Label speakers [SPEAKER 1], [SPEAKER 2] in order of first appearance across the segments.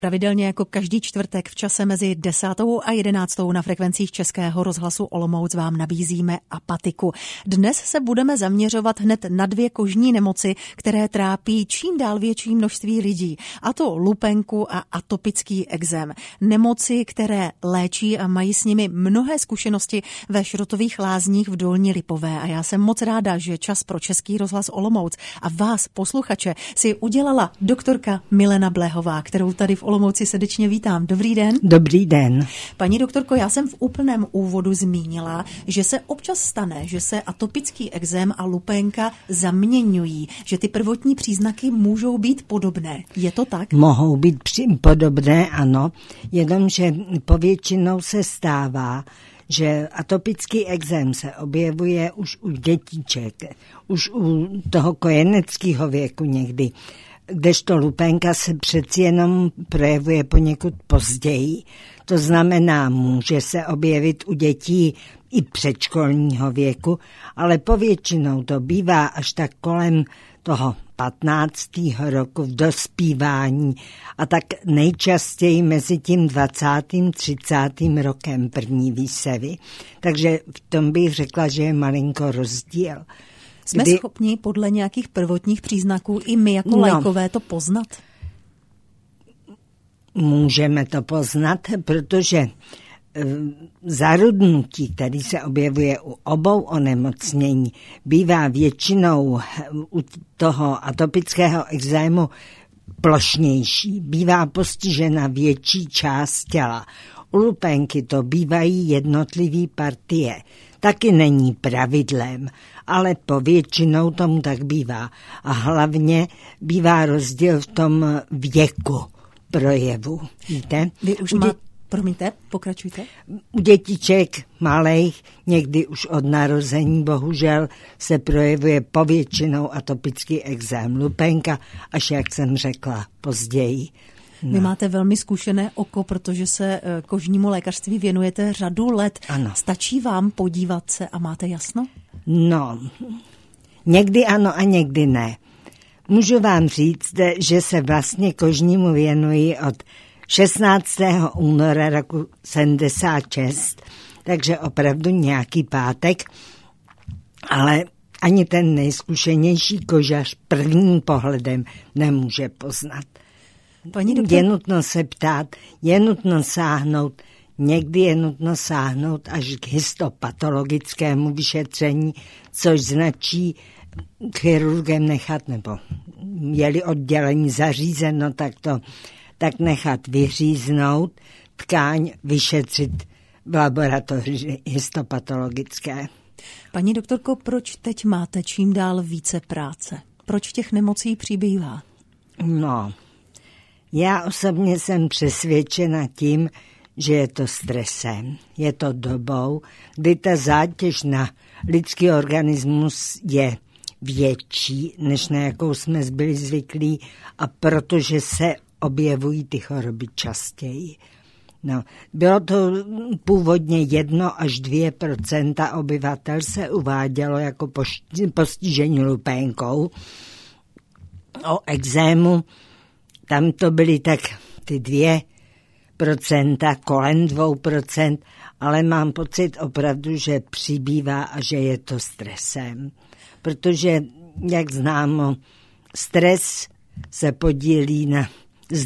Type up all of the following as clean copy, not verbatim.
[SPEAKER 1] Pravidelně jako každý čtvrtek v čase mezi 10. a 11. na frekvencích Českého rozhlasu Olomouc vám nabízíme apatiku. Dnes se budeme zaměřovat hned na 2 kožní nemoci, které trápí čím dál větší množství lidí. A to lupenku a atopický ekzém. Nemoci, které léčí a mají s nimi mnohé zkušenosti ve Šrotových lázních v Dolní Lipové. A já jsem moc ráda, že čas pro Český rozhlas Olomouc a vás, posluchače, si udělala doktorka Milena Blehová, kterou tady v Olomouci srdečně vítám. Dobrý den.
[SPEAKER 2] Dobrý den.
[SPEAKER 1] Paní doktorko, já jsem v úplném úvodu zmínila, že se občas stane, že se atopický ekzém a lupenka zaměňují, že ty prvotní příznaky můžou být podobné. Je to tak?
[SPEAKER 2] Mohou být podobné, ano, jenomže povětšinou se stává, že atopický ekzém se objevuje už u dětiček, už u toho kojeneckého věku někdy, kdežto lupenka se přeci jenom projevuje poněkud později. To znamená, může se objevit u dětí i předškolního věku, ale povětšinou to bývá až tak kolem toho 15. roku v dospívání a tak nejčastěji mezi tím 20. 30. rokem první výsevy. Takže v tom bych řekla, že je malinko rozdíl.
[SPEAKER 1] Jsme schopni podle nějakých prvotních příznaků i my jako laikové to poznat?
[SPEAKER 2] Můžeme to poznat, protože zarudnutí, který se objevuje u obou onemocnění, bývá většinou u toho atopického ekzému plošnější, bývá postižena větší část těla. U lupenky to bývají jednotlivé partie. Taky není pravidlem, ale povětšinou tomu tak bývá. A hlavně bývá rozdíl v tom věku projevu. Víte?
[SPEAKER 1] Vy už Promiňte, pokračujte.
[SPEAKER 2] U dětiček malých, někdy už od narození, bohužel, se projevuje povětšinou atopický ekzém, lupenka, až jak jsem řekla, později.
[SPEAKER 1] Vy máte velmi zkušené oko, protože se kožnímu lékařství věnujete řadu let.
[SPEAKER 2] Ano.
[SPEAKER 1] Stačí vám podívat se a máte jasno?
[SPEAKER 2] No, někdy ano a někdy ne. Můžu vám říct, že se vlastně kožnímu věnuji od 16. února roku 76, takže opravdu nějaký pátek, ale ani ten nejzkušenější kožař prvním pohledem nemůže poznat. Je nutno se ptát, je nutno sáhnout, někdy je nutno sáhnout až k histopatologickému vyšetření, což značí chirurgem nechat, nebo je-li oddělení zařízeno, tak nechat vyříznout tkáň, vyšetřit v laboratoři histopatologické.
[SPEAKER 1] Paní doktorko, proč teď máte čím dál více práce? Proč těch nemocí přibývá?
[SPEAKER 2] No, já osobně jsem přesvědčena tím, že je to stresem. Je to dobou, kdy ta zátěž na lidský organismus je větší, než na jakou jsme byli zvyklí, a protože se objevují ty choroby častěji. No, bylo to původně 1 až 2% obyvatel se uvádělo jako postižení lupenkou. O ekzému tam to byly tak ty 2%, kolem 2%, ale mám pocit opravdu, že přibývá a že je to stresem. Protože, jak známo, stres se podílí z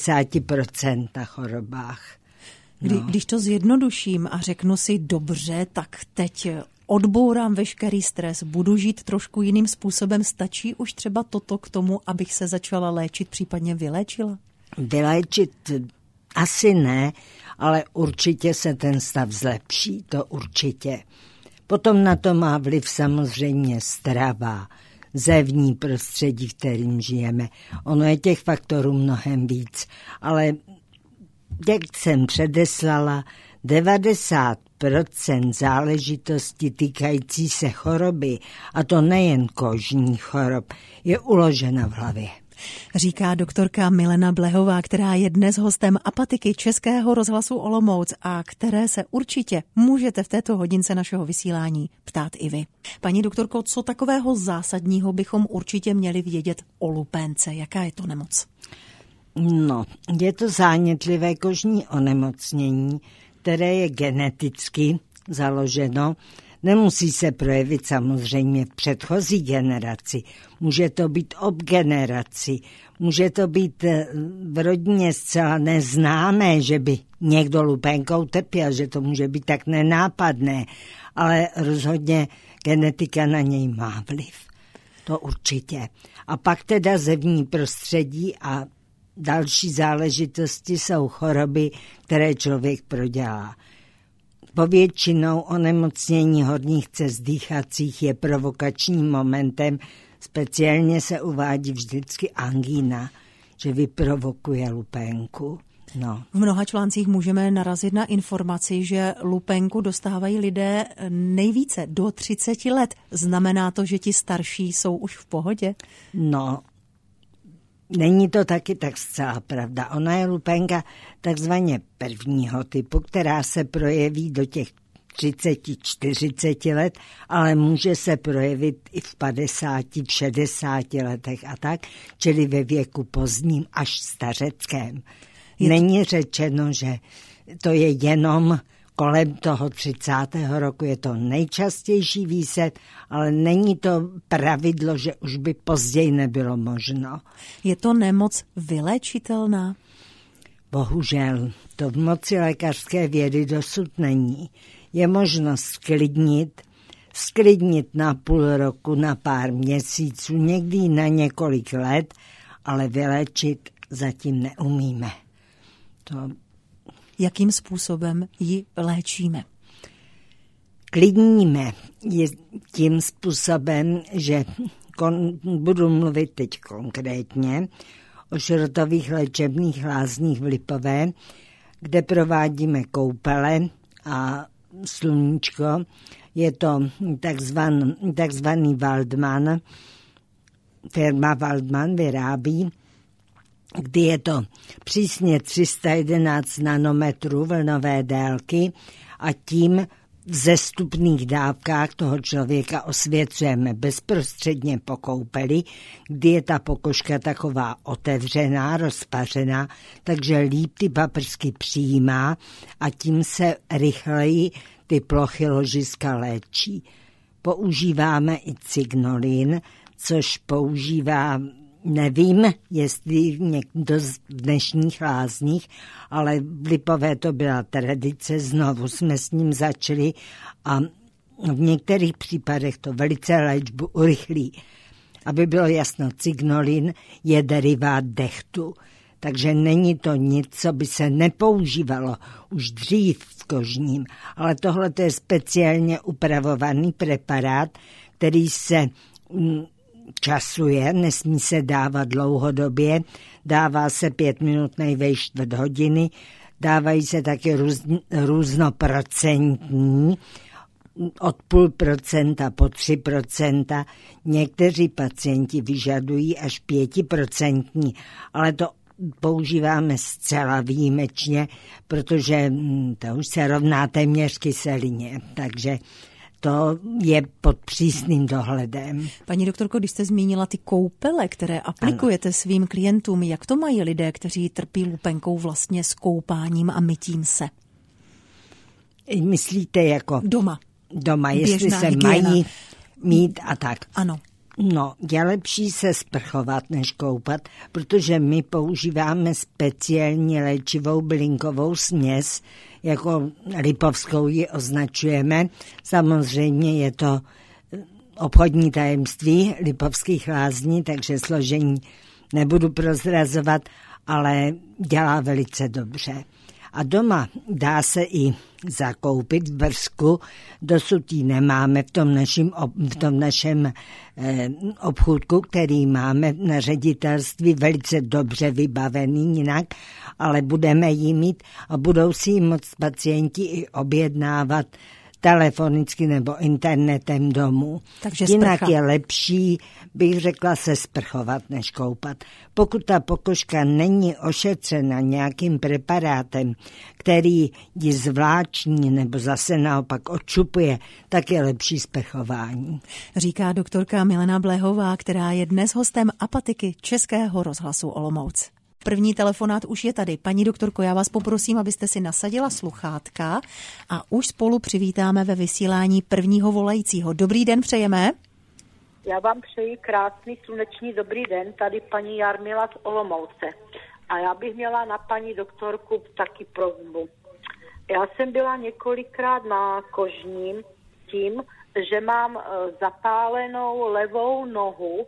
[SPEAKER 2] 90% na chorobách. No.
[SPEAKER 1] Když to zjednoduším a řeknu si dobře, tak teď odbourám veškerý stres, budu žít trošku jiným způsobem, stačí už třeba toto k tomu, abych se začala léčit, případně vyléčila?
[SPEAKER 2] Vyléčit asi ne, ale určitě se ten stav zlepší, to určitě. Potom na to má vliv samozřejmě strava, zevní prostředí, v kterým žijeme. Ono je těch faktorů mnohem víc, ale jak jsem předeslala, 90% záležitosti týkající se choroby, a to nejen kožních chorob, je uložena v hlavě.
[SPEAKER 1] Říká doktorka Milena Blehová, která je dnes hostem apatiky Českého rozhlasu Olomouc a které se určitě můžete v této hodince našeho vysílání ptát i vy. Paní doktorko, co takového zásadního bychom určitě měli vědět o lupénce? Jaká je to nemoc?
[SPEAKER 2] No, je to zánětlivé kožní onemocnění, které je geneticky založeno. Nemusí se projevit samozřejmě v předchozí generaci. Může to být ob generaci. Může to být v rodině zcela neznámé, že by někdo lupénkou trpěl, že to může být tak nenápadné. Ale rozhodně genetika na něj má vliv. To určitě. A pak teda zevní prostředí a další záležitosti jsou choroby, které člověk prodělá. Povětšinou onemocnění horních cest dýchacích je provokačním momentem, speciálně se uvádí vždycky angína, že vyprovokuje lupénku. No.
[SPEAKER 1] V mnoha článcích můžeme narazit na informaci, že lupénku dostávají lidé nejvíce do 30 let. Znamená to, že ti starší jsou už v pohodě? No,
[SPEAKER 2] není to taky tak zcela pravda. Ona je lupénka takzvaně prvního typu, která se projeví do těch 30-40 let, ale může se projevit i v 50, v 60 letech a tak, čili ve věku pozdním až stařeckém. Není řečeno, že to je jenom kolem toho 30. roku, je to nejčastější výsledek, ale není to pravidlo, že už by později nebylo možno.
[SPEAKER 1] Je to nemoc vyléčitelná?
[SPEAKER 2] Bohužel, to v moci lékařské vědy dosud není. Je možno sklidnit na půl roku, na pár měsíců, někdy na několik let, ale vyléčit zatím neumíme.
[SPEAKER 1] Jakým způsobem ji léčíme?
[SPEAKER 2] Klidníme je tím způsobem, že budu mluvit teď konkrétně o šrotových léčebných lázních v Lipové, kde provádíme koupele a sluníčko. Je to takzvaný Waldmann. Firma Waldmann vyrábí, kdy je to přísně 311 nanometrů vlnové délky a tím v zestupných dávkách toho člověka osvěcujeme bezprostředně po koupeli, kdy je ta pokožka taková otevřená, rozpařená, takže líp ty paprsky přijímá a tím se rychleji ty plochy ložiska léčí. Používáme i cygnolin, což používá, nevím, jestli někdo z dnešních lázních, ale v Lipové to byla tradice, znovu jsme s ním začali a v některých případech to velice léčbu urychlí. Aby bylo jasno, cygnolin je derivát dechtu, takže není to nic, co by se nepoužívalo už dřív v kožním, ale tohle je speciálně upravovaný preparát, který se časuje, nesmí se dávat dlouhodobě, dává se 5 minut, nejvejš čtvrt hodiny, dávají se taky různoprocentní, od 0,5% po 3%. Někteří pacienti vyžadují až 5%, ale to používáme zcela výjimečně, protože to už se rovná téměř kyselině, takže to je pod přísným dohledem.
[SPEAKER 1] Paní doktorko, když jste zmínila ty koupele, které aplikujete svým klientům, jak to mají lidé, kteří trpí lupenkou vlastně s koupáním a mytím se?
[SPEAKER 2] Myslíte jako Doma, jestli se
[SPEAKER 1] hygiena
[SPEAKER 2] mají mít a tak.
[SPEAKER 1] Ano.
[SPEAKER 2] No, je lepší se sprchovat, než koupat, protože my používáme speciální léčivou bylinkovou směs, jako lipovskou ji označujeme. Samozřejmě je to obchodní tajemství lipovských lázní, takže složení nebudu prozrazovat, ale dělá velice dobře. A doma dá se i zakoupit v Brzku, dosud ji nemáme v tom našem obchůdku, který máme na ředitelství velice dobře vybavený jinak, ale budeme ji mít a budou si ji moct pacienti i objednávat telefonicky nebo internetem domů.
[SPEAKER 1] Takže
[SPEAKER 2] jinak
[SPEAKER 1] sprcha.
[SPEAKER 2] Je lepší, bych řekla, se sprchovat, než koupat. Pokud ta pokožka není ošetřena nějakým preparátem, který ji zvláční nebo zase naopak odčupuje, tak je lepší sprchování.
[SPEAKER 1] Říká doktorka Milena Bléhová, která je dnes hostem Apatiky Českého rozhlasu Olomouc. První telefonát už je tady. Paní doktorko, já vás poprosím, abyste si nasadila sluchátka a už spolu přivítáme ve vysílání prvního volajícího. Dobrý den přejeme.
[SPEAKER 3] Já vám přeji krásný sluneční dobrý den, tady paní Jarmila z Olomouce. A já bych měla na paní doktorku taky prosbu. Já jsem byla několikrát na kožním tím, že mám zapálenou levou nohu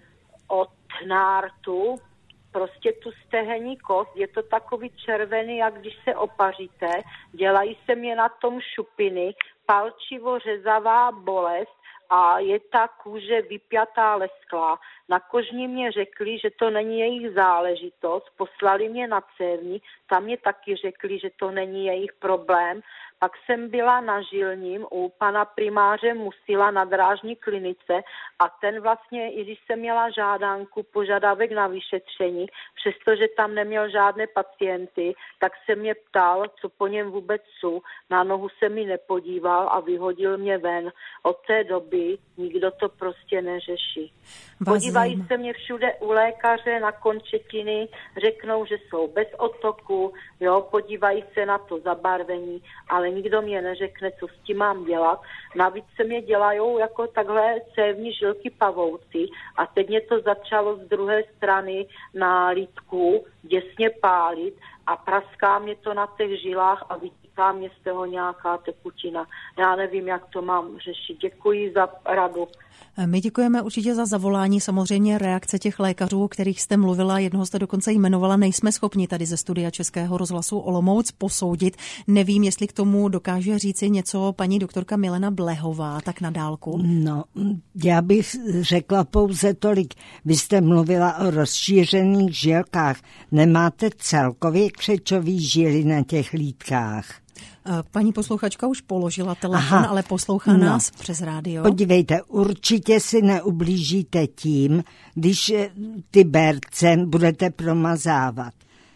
[SPEAKER 3] od nártu, prostě tu stehenní kost, je to takový červený, jak když se opaříte, dělají se mě na tom šupiny, palčivo řezavá bolest a je ta kůže vypjatá, lesklá. Na kožní mě řekli, že to není jejich záležitost, poslali mě na cévní, tam mě taky řekli, že to není jejich problém. Pak jsem byla na Žilním u pana primáře Musila na drážní klinice a ten vlastně, i když jsem měla žádanku, požadavek na vyšetření, přestože tam neměl žádné pacienty, tak se mě ptal, co po něm vůbec jsou. Na nohu se mi nepodíval a vyhodil mě ven. Od té doby nikdo to prostě neřeší. Podívají se mě všude u lékaře na končetiny, řeknou, že jsou bez otoku, jo, podívají se na to zabarvení, ale nikdo mě neřekne, co s tím mám dělat. Navíc se mě dělají jako takhle cévní žilky pavouci a teď mě to začalo z druhé strany na lítku děsně pálit a praská mě to na těch žilách a vytíká mě z toho nějaká tekutina. Já nevím, jak to mám řešit. Děkuji za radu.
[SPEAKER 1] My děkujeme určitě za zavolání. Samozřejmě reakce těch lékařů, o kterých jste mluvila, jednoho jste dokonce jmenovala, nejsme schopni tady ze studia Českého rozhlasu Olomouc posoudit. Nevím, jestli k tomu dokáže říci něco paní doktorka Milena Blehová, tak na dálku.
[SPEAKER 2] No, já bych řekla pouze tolik. Vy jste mluvila o rozšířených žilkách. Nemáte celkově křečový žily na těch lítkách?
[SPEAKER 1] Paní posluchačka už položila telefon, ale poslouchá nás přes rádio.
[SPEAKER 2] Podívejte, určitě si neublížíte tím, když ty berce budete promazávat.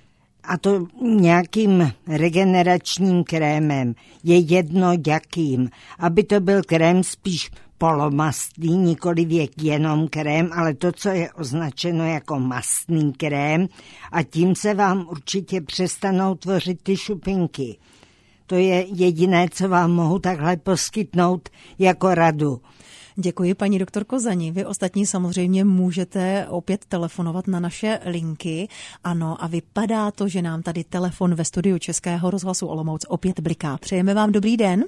[SPEAKER 2] A to nějakým regeneračním krémem. Je jedno jakým. Aby to byl krém spíš polomastný, nikoli věk jenom krém, ale to, co je označeno jako mastný krém, a tím se vám určitě přestanou tvořit ty šupinky. To je jediné, co vám mohu takhle poskytnout jako radu.
[SPEAKER 1] Děkuji, paní doktorko, za ní. Vy ostatní samozřejmě můžete opět telefonovat na naše linky. Ano, a vypadá to, že nám tady telefon ve studiu Českého rozhlasu Olomouc opět bliká. Přejeme vám dobrý den.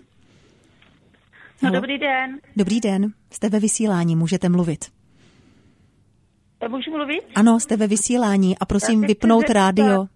[SPEAKER 4] No, dobrý den.
[SPEAKER 1] Dobrý den. Jste ve vysílání, můžete mluvit.
[SPEAKER 4] Můžu mluvit?
[SPEAKER 1] Ano, jste ve vysílání a prosím vypnout rádio.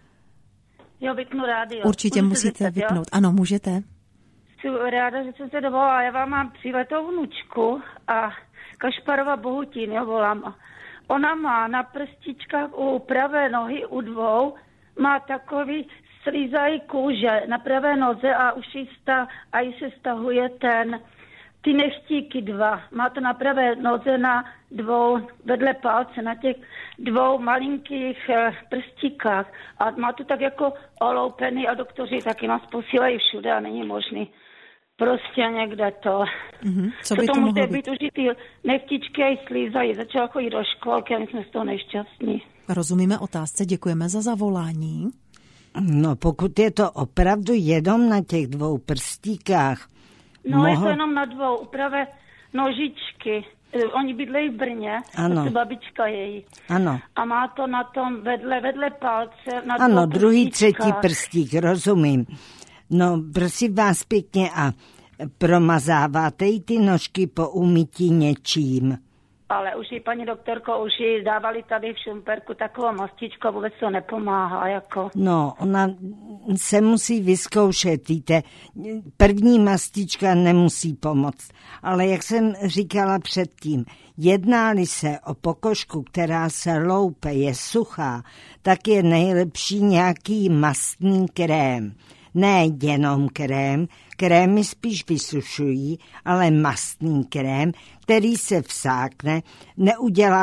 [SPEAKER 4] Jo, vypnu rádio.
[SPEAKER 1] Určitě musíte vypnout. Jo? Ano, můžete.
[SPEAKER 4] Jsem ráda, že jsem se dovolala. Já vám mám 3letou vnučku a Kašparova Bohutín, jo, volám. Ona má na prstičkách u pravé nohy, u dvou, má takový slízají kůže na pravé noze a už jí se stahuje ty nechtíky 2. Má to na pravé noze na dvou, vedle palce, na těch dvou malinkých prstíkách. A má to tak jako oloupený a doktoři taky nás posílají všude a není možný. Prostě někde to.
[SPEAKER 1] Co by to mohlo být?
[SPEAKER 4] Už ty nechtičky a slízají. Začala chodit do školky a my jsme z toho nešťastní.
[SPEAKER 1] Rozumíme otázce, děkujeme za zavolání.
[SPEAKER 2] No, pokud je to opravdu jenom na těch dvou prstíkách.
[SPEAKER 4] No, je to jenom na dvou, upravé nožičky. Oni bydlejí v Brně,
[SPEAKER 2] ano.
[SPEAKER 4] To babička její.
[SPEAKER 2] Ano.
[SPEAKER 4] A má to na tom vedle palce. Na
[SPEAKER 2] ano, druhý, třetí prstík, rozumím. No, prosím vás pěkně, a promazáváte jí ty nožky po umytí něčím?
[SPEAKER 4] Ale už jí, paní doktorko, už jí dávali tady v Šumperku takovou mastičku a vůbec to nepomáhá, jako.
[SPEAKER 2] No, ona se musí vyzkoušet, víte. První mastička nemusí pomoct, ale jak jsem říkala předtím, jedná-li se o pokožku, která se loupe, je suchá, tak je nejlepší nějaký mastný krém. Ne jenom krém, krémy spíš vysušují, ale mastný krém, který se vsákne, neudělá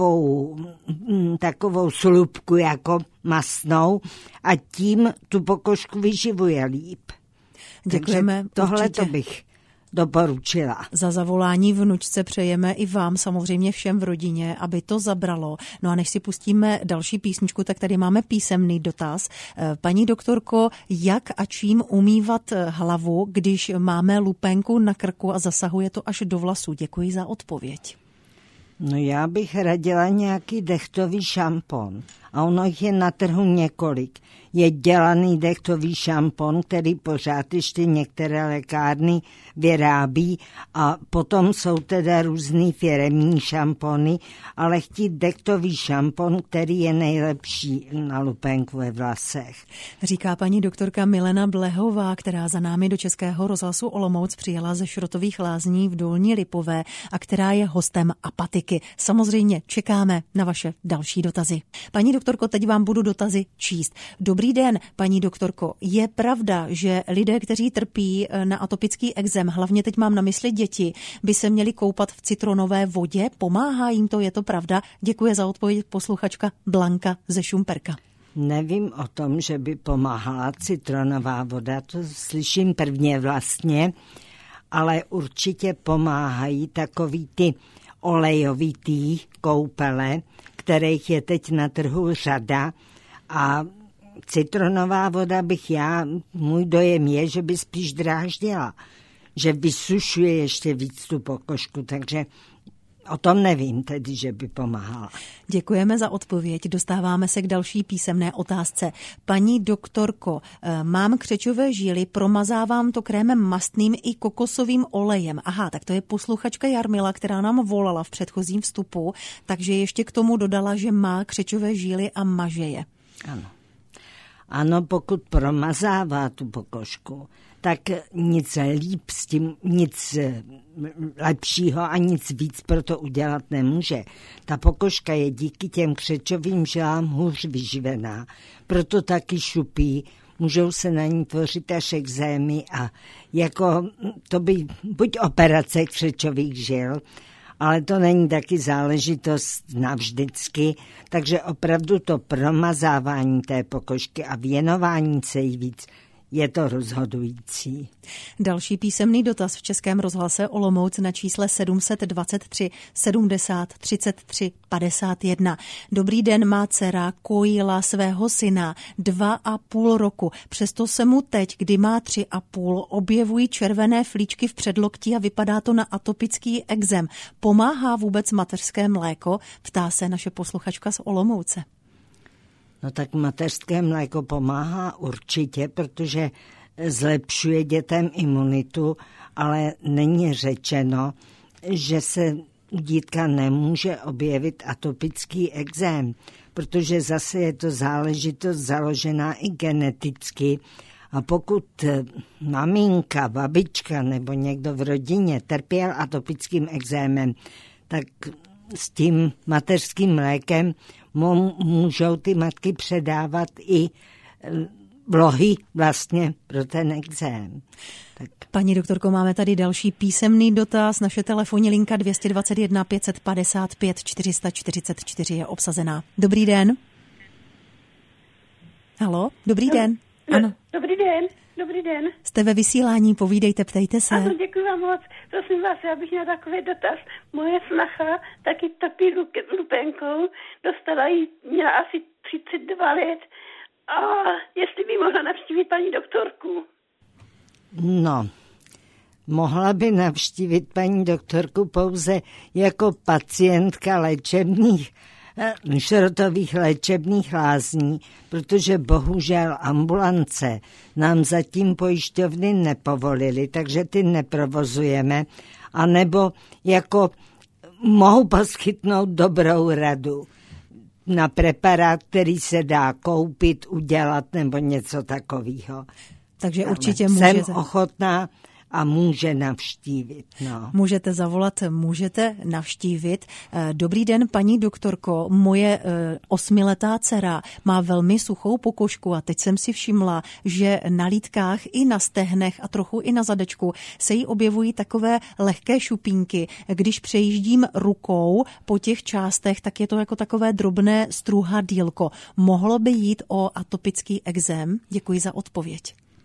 [SPEAKER 2] takovou slupku jako mastnou a tím tu pokožku vyživuje líp.
[SPEAKER 1] Děkujeme.
[SPEAKER 2] Tohle to bych doporučila.
[SPEAKER 1] Za zavolání vnučce přejeme i vám, samozřejmě všem v rodině, aby to zabralo. No a než si pustíme další písničku, tak tady máme písemný dotaz. Paní doktorko, jak a čím umývat hlavu, když máme lupenku na krku a zasahuje to až do vlasů? Děkuji za odpověď.
[SPEAKER 2] No já bych radila nějaký dechtový šampon. A ono jich je na trhu několik. Je dělaný dechtový šampon, který pořád ještě některé lékárny vyrábí a potom jsou teda různý firemní šampony, ale chtít dechtový šampon, který je nejlepší na lupenku ve vlasech.
[SPEAKER 1] Říká paní doktorka Milena Blehová, která za námi do Českého rozhlasu Olomouc přijela ze Šrotových lázní v Dolní Lipové a která je hostem Apatiky. Samozřejmě čekáme na vaše další dotazy. Paní doktorko, teď vám budu dotazy číst. Dobrý den, paní doktorko. Je pravda, že lidé, kteří trpí na atopický ekzém, hlavně teď mám na mysli děti, by se měli koupat v citronové vodě? Pomáhá jim to, je to pravda? Děkuji za odpověď posluchačka Blanka ze Šumperka.
[SPEAKER 2] Nevím o tom, že by pomáhala citronová voda, to slyším prvně vlastně, ale určitě pomáhají takový ty olejovitý koupele, kterých je teď na trhu řada a citronová voda můj dojem je, že by spíš dráždila, že vysušuje ještě víc tu pokožku, takže o tom nevím tedy, že by pomáhala.
[SPEAKER 1] Děkujeme za odpověď. Dostáváme se k další písemné otázce. Paní doktorko, mám křečové žíly, promazávám to krémem mastným i kokosovým olejem. Aha, tak to je posluchačka Jarmila, která nám volala v předchozím vstupu, takže ještě k tomu dodala, že má křečové žíly a maže je.
[SPEAKER 2] Ano. Ano, pokud promazává tu pokožku, tak nic líp s tím, nic lepšího a nic víc pro to udělat nemůže. Ta pokožka je díky těm křečovým žilám hůř vyživená, proto taky šupí, můžou se na ní tvořit až ekzémy a jako to by buď operace křečových žil, ale to není taky záležitost navždycky, takže opravdu to promazávání té pokožky a věnování se jí víc je to rozhodující.
[SPEAKER 1] Další písemný dotaz v Českém rozhlase Olomouc na čísle 723 70 33 51. Dobrý den, má dcera kojila svého syna 2,5 roku. Přesto se mu teď, kdy má 3,5, objevují červené flíčky v předlokti a vypadá to na atopický ekzém. Pomáhá vůbec mateřské mléko? Ptá se naše posluchačka z Olomouce.
[SPEAKER 2] No tak mateřské mléko pomáhá určitě, protože zlepšuje dětem imunitu, ale není řečeno, že se u dítka nemůže objevit atopický ekzém, protože zase je to záležitost založená i geneticky. A pokud maminka, babička nebo někdo v rodině trpěl atopickým ekzémem, tak s tím mateřským mlékem můžou ty matky předávat i vlohy vlastně pro ten ekzém. Tak.
[SPEAKER 1] Paní doktorko, máme tady další písemný dotaz. Naše telefonní linka 221 555 444 je obsazená. Dobrý den. Haló, dobrý den. Ano.
[SPEAKER 4] Dobrý den. Dobrý den.
[SPEAKER 1] Jste ve vysílání, povídejte, ptejte se.
[SPEAKER 4] Ano, děkuji vám moc. Prosím vás, já bych měla takový dotaz. Moje snacha taky trpí lupenkou, měla asi 32 let a jestli by mohla navštívit paní doktorku.
[SPEAKER 2] No, mohla by navštívit paní doktorku pouze jako pacientka Šrotových léčebných lázní, protože bohužel ambulance nám zatím pojišťovny nepovolily, takže ty neprovozujeme, anebo jako mohu poskytnout dobrou radu na preparát, který se dá koupit, udělat nebo něco takového.
[SPEAKER 1] Takže určitě můžete.
[SPEAKER 2] Jsem ochotná a může navštívit. No.
[SPEAKER 1] Můžete zavolat, můžete navštívit. Dobrý den, paní doktorko, moje 8letá dcera má velmi suchou pokožku a teď jsem si všimla, že na lítkách i na stehnech a trochu i na zadečku se jí objevují takové lehké šupínky. Když přejíždím rukou po těch částech, tak je to jako takové drobné struhadýlko. Mohlo by jít o atopický ekzém? Děkuji za odpověď.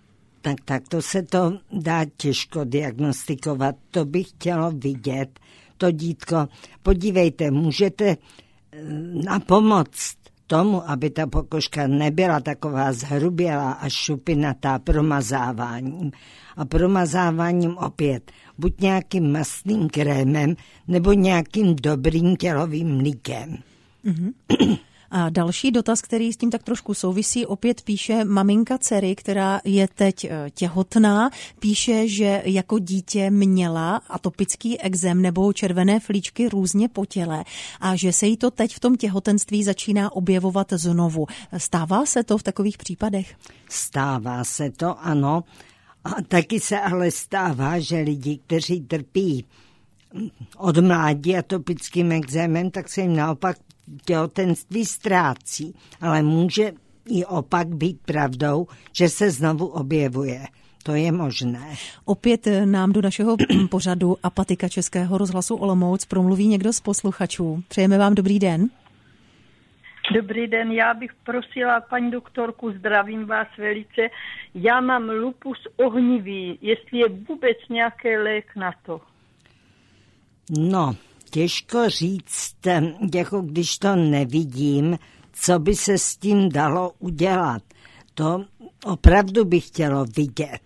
[SPEAKER 2] Tak to se to dá těžko diagnostikovat. To by chtělo vidět, to dítko. Podívejte, můžete napomoct tomu, aby ta pokožka nebyla taková zhrubělá a šupinatá, promazáváním. A promazáváním opět buď nějakým mastným krémem nebo nějakým dobrým tělovým mlíkem.
[SPEAKER 1] Mm-hmm. A další dotaz, který s tím tak trošku souvisí, opět píše maminka dcery, která je teď těhotná, píše, že jako dítě měla atopický ekzém nebo červené flíčky různě po těle a že se jí to teď v tom těhotenství začíná objevovat znovu. Stává se to v takových případech?
[SPEAKER 2] Stává se to, ano. A taky se ale stává, že lidi, kteří trpí od mládí atopickým ekzémem, tak se jim naopak těhotenství ztrácí, ale může i opak být pravdou, že se znovu objevuje. To je možné.
[SPEAKER 1] Opět nám do našeho pořadu Apatika Českého rozhlasu Olomouc promluví někdo z posluchačů. Přejeme vám dobrý den.
[SPEAKER 5] Dobrý den, já bych prosila paní doktorku, zdravím vás velice. Já mám lupus ohnivý, jestli je vůbec nějaký lék na to.
[SPEAKER 2] No, těžko říct, jako když to nevidím, co by se s tím dalo udělat. To opravdu bych chtělo vidět.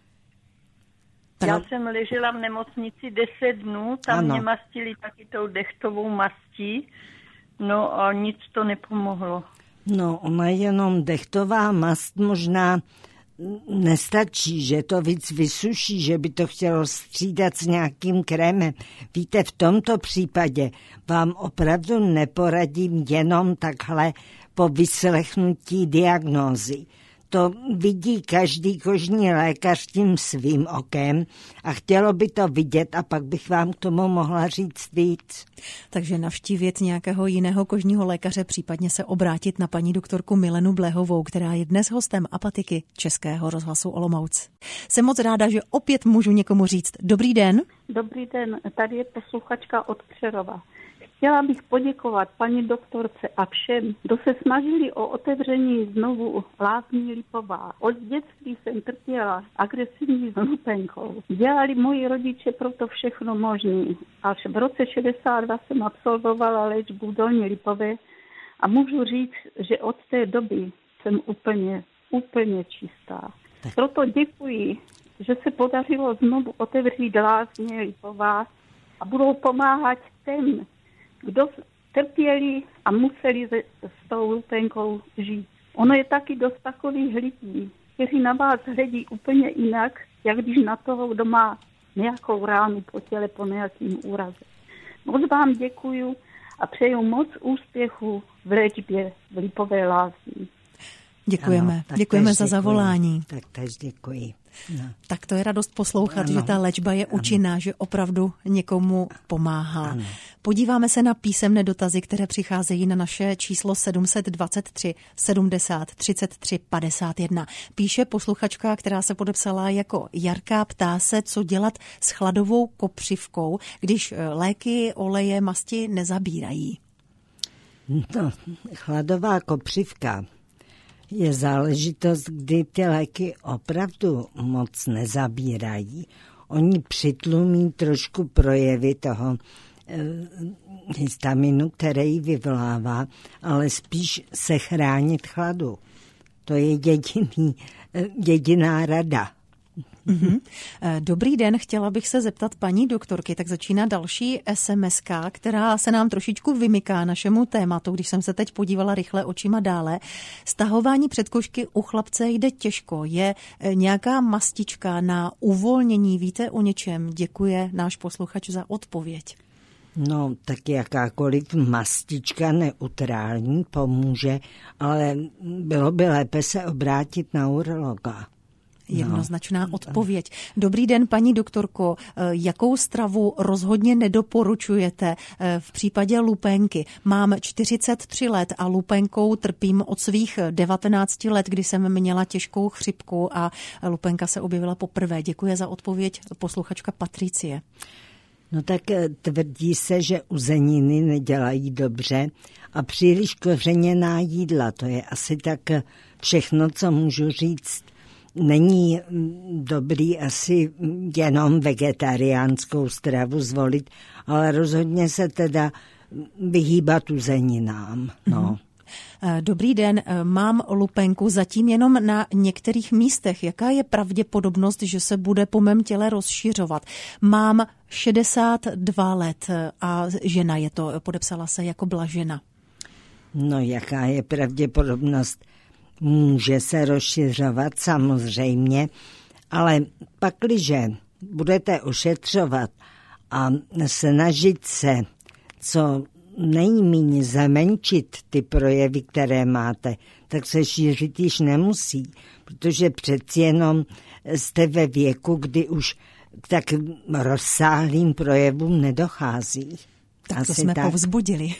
[SPEAKER 5] Já jsem ležela v nemocnici 10 dnů, tam mě mastili taky tou dechtovou mastí, no a nic to nepomohlo.
[SPEAKER 2] No, ona jenom dechtová mast možná nestačí, že to víc vysuší, že by to chtělo střídat s nějakým krémem. Víte, v tomto případě vám opravdu neporadím jenom takhle po vyslechnutí diagnózy. To vidí každý kožní lékař tím svým okem a chtělo by to vidět a pak bych vám k tomu mohla říct víc.
[SPEAKER 1] Takže navštívit nějakého jiného kožního lékaře, případně se obrátit na paní doktorku Milenu Blehovou, která je dnes hostem Apatiky Českého rozhlasu Olomouc. Jsem moc ráda, že opět můžu někomu říct dobrý den.
[SPEAKER 6] Dobrý den, tady je posluchačka od Přerova. Chtěla bych poděkovat paní doktorce a všem, kdo se snažili o otevření znovu lázní Lipová. Od dětství jsem trpěla agresivní lupenkou. Dělali moji rodiče proto všechno možné. Až v roce 62 jsem absolvovala léčbu v Dolní Lipové a můžu říct, že od té doby jsem úplně čistá. Proto děkuji, že se podařilo znovu otevřít lázně Lipová a budou pomáhat těm, kdo trpěli a museli s tou lupenkou žít. Ono je taky dost takových lidí, kteří na vás hledí úplně jinak, jak když na toho, kdo má nějakou ránu po těle po nějakým úraze. Moc vám děkuju a přeju moc úspěchu v léčbě v Lipové lázní.
[SPEAKER 1] Děkujeme. Ano, děkujeme za zavolání.
[SPEAKER 2] Tak tež děkuji. No.
[SPEAKER 1] Tak to je radost poslouchat, ano, že ta léčba je účinná, že opravdu někomu pomáhá. Ano. Podíváme se na písemné dotazy, které přicházejí na naše číslo 723 70 33 51. Píše posluchačka, která se podepsala jako Jarka, ptá se, co dělat s chladovou kopřivkou, když léky, oleje, masti nezabírají.
[SPEAKER 2] No, chladová kopřivka je záležitost, kdy ty léky opravdu moc nezabírají. Oni přitlumí trošku projevy toho histaminu, který vyvolává, ale spíš se chránit chladu. To je jediná rada.
[SPEAKER 1] Mm-hmm. Dobrý den, chtěla bych se zeptat paní doktorky, tak začíná další SMS-ka, která se nám trošičku vymyká našemu tématu, když jsem se teď podívala rychle očima dále. Stahování předkošky u chlapce jde těžko. Je nějaká mastička na uvolnění? Víte o něčem? Děkuje náš posluchač za odpověď.
[SPEAKER 2] No, tak jakákoliv mastička neutrální pomůže, ale bylo by lépe se obrátit na urologa.
[SPEAKER 1] Jednoznačná odpověď. Dobrý den, paní doktorko. Jakou stravu rozhodně nedoporučujete v případě lupenky? Mám 43 let a lupenkou trpím od svých 19 let, kdy jsem měla těžkou chřipku a lupenka se objevila poprvé. Děkuji za odpověď posluchačka Patricie.
[SPEAKER 2] No tak tvrdí se, že uzeniny nedělají dobře a příliš kořeněná jídla. To je asi tak všechno, co můžu říct. není dobrý asi jenom vegetariánskou stravu zvolit, ale rozhodně se teda vyhýbat uzeninám. No.
[SPEAKER 1] Dobrý den, mám lupenku zatím jenom na některých místech. Jaká je pravděpodobnost, že se bude po mém těle rozšiřovat? Mám 62 let a žena je to, podepsala se jako Blažena.
[SPEAKER 2] No, jaká je pravděpodobnost? Může se rozšiřovat samozřejmě, ale pakliže budete ošetřovat a snažit se co nejméně zmenšit ty projevy, které máte, tak se šířit již nemusí, protože přeci jenom jste ve věku, kdy už k tak rozsáhlým projevům nedochází.
[SPEAKER 1] Tak to jsme povzbudili.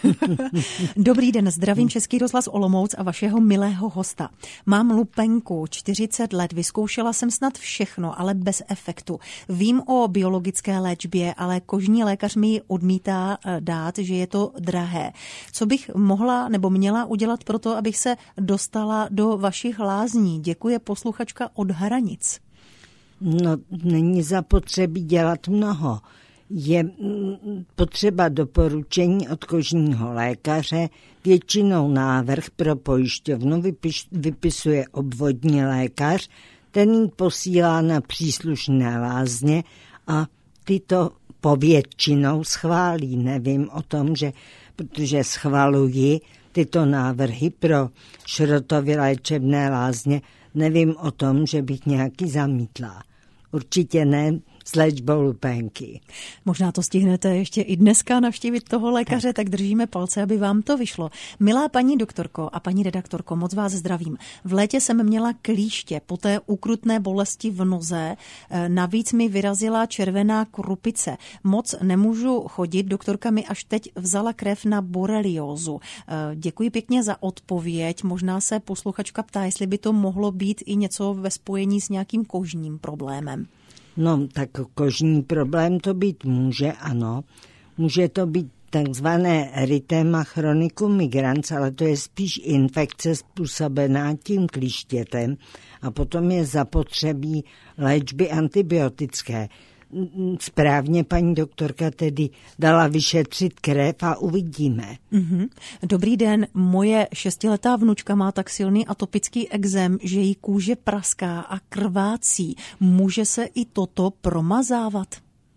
[SPEAKER 1] Dobrý den, zdravím Český rozhlas Olomouc a vašeho milého hosta. Mám lupenku, 40 let, vyzkoušela jsem snad všechno, ale bez efektu. Vím o biologické léčbě, ale kožní lékař mi ji odmítá dát, že je to drahé. Co bych mohla nebo měla udělat pro to, abych se dostala do vašich lázní? Děkuje posluchačka od Hranic.
[SPEAKER 2] No, není zapotřebí dělat mnoho. Je potřeba doporučení od kožního lékaře, většinou návrh pro pojišťovnu vypisuje obvodní lékař, ten ji posílá na příslušné lázně a tyto povětšinou schválí. Nevím o tom, protože schvaluji tyto návrhy pro Šrotovy léčebné lázně, nevím o tom, že bych nějaký zamítla. Určitě ne s léčbou lupenky.
[SPEAKER 1] Možná to stihnete ještě i dneska navštívit toho lékaře, tak držíme palce, aby vám to vyšlo. Milá paní doktorko a paní redaktorko, moc vás zdravím. V létě jsem měla klíště, po té ukrutné bolesti v noze, navíc mi vyrazila červená krupice. Moc nemůžu chodit, doktorka mi až teď vzala krev na boreliózu. Děkuji pěkně za odpověď. Možná se posluchačka ptá, jestli by to mohlo být i něco ve spojení s nějakým kožním problémem.
[SPEAKER 2] No, tak kožní problém to být může, ano. Může to být takzvané erythema chronicum migrans, ale to je spíš infekce způsobená tím klíštětem a potom je zapotřebí léčby antibiotické. Správně paní doktorka tedy dala vyšetřit krev a uvidíme.
[SPEAKER 1] Dobrý den, moje 6letá vnučka má tak silný atopický ekzém, že jí kůže praská a krvácí. Může se i toto promazávat?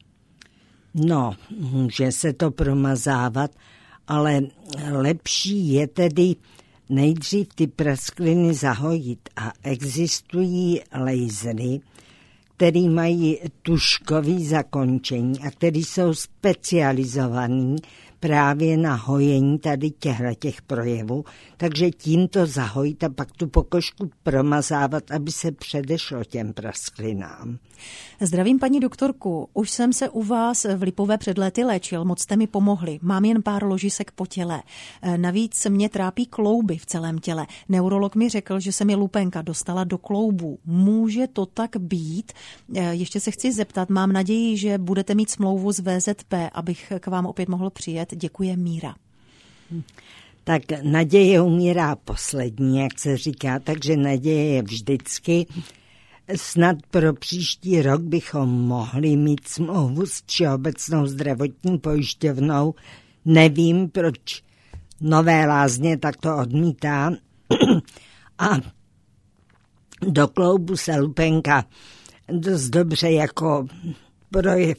[SPEAKER 2] No, může se to promazávat, ale lepší je tedy nejdřív ty praskliny zahojit a existují lasery, který mají tužkový zakončení a který jsou specializovaný právě na hojení tady těch projevů, takže tímto zahojit a pak tu pokožku promazávat, aby se předešlo těm prasklinám.
[SPEAKER 1] Zdravím paní doktorku, už jsem se u vás v Lipové před léty léčil, moc jste mi pomohli, mám jen pár ložisek po těle. Navíc mě trápí klouby v celém těle. Neurolog mi řekl, že se mi lupenka dostala do kloubů. Může to tak být? Ještě se chci zeptat, mám naději, že budete mít smlouvu s VZP, abych k vám opět mohl přijet. Děkuje Míra.
[SPEAKER 2] Tak naděje umírá poslední, jak se říká, takže naděje je vždycky. Snad pro příští rok bychom mohli mít smlouvu s Všeobecnou zdravotní pojišťovnou. Nevím, proč Nové Lázně takto odmítá. A do kloubu se lupenka dost dobře jako projev.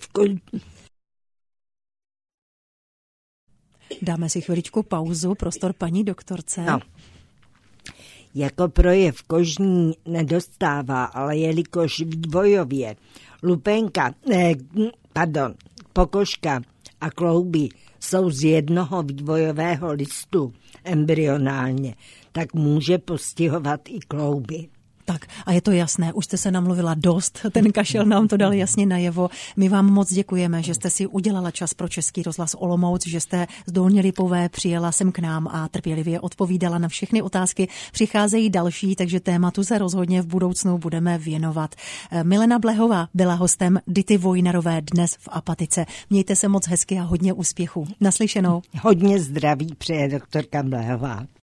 [SPEAKER 1] Dáme si chviličku pauzu, prostor paní doktorce.
[SPEAKER 2] No. Jako projev kožní nedostává, ale jelikož vývojově pokožka a klouby jsou z jednoho vývojového listu embryonálně, tak může postihovat i klouby.
[SPEAKER 1] Tak a je to jasné, už jste se namluvila dost, ten kašel nám to dal jasně najevo. My vám moc děkujeme, že jste si udělala čas pro Český rozhlas Olomouc, že jste z Dolní Lipové přijela sem k nám a trpělivě odpovídala na všechny otázky. Přicházejí další, takže tématu se rozhodně v budoucnu budeme věnovat. Milena Blehová byla hostem Dity Vojnarové dnes v Apatice. Mějte se moc hezky a hodně úspěchů. Naslyšenou.
[SPEAKER 2] Hodně zdraví přeje doktorka Blehová.